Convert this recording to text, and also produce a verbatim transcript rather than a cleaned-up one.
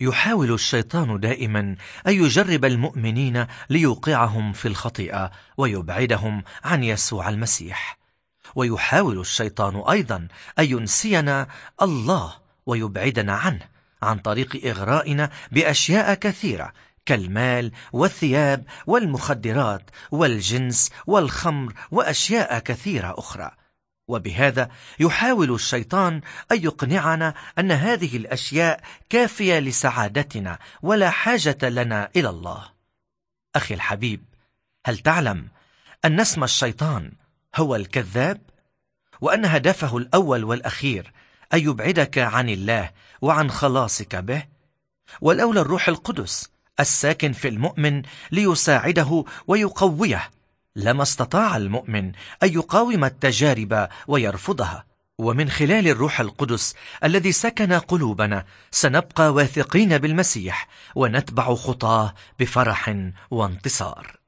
يحاول الشيطان دائما أن يجرب المؤمنين ليوقعهم في الخطيئة ويبعدهم عن يسوع المسيح، ويحاول الشيطان أيضا أن ينسينا الله ويبعدنا عنه عن طريق إغرائنا بأشياء كثيرة كالمال والثياب والمخدرات والجنس والخمر وأشياء كثيرة أخرى. وبهذا يحاول الشيطان أن يقنعنا أن هذه الأشياء كافية لسعادتنا ولا حاجة لنا إلى الله. أخي الحبيب، هل تعلم أن اسم الشيطان هو الكذاب، وأن هدفه الأول والأخير أن يبعدك عن الله وعن خلاصك به؟ والأولى الروح القدس الساكن في المؤمن ليساعده ويقويه. لما استطاع المؤمن أن يقاوم التجارب ويرفضها، ومن خلال الروح القدس الذي سكن قلوبنا سنبقى واثقين بالمسيح ونتبع خطاه بفرح وانتصار.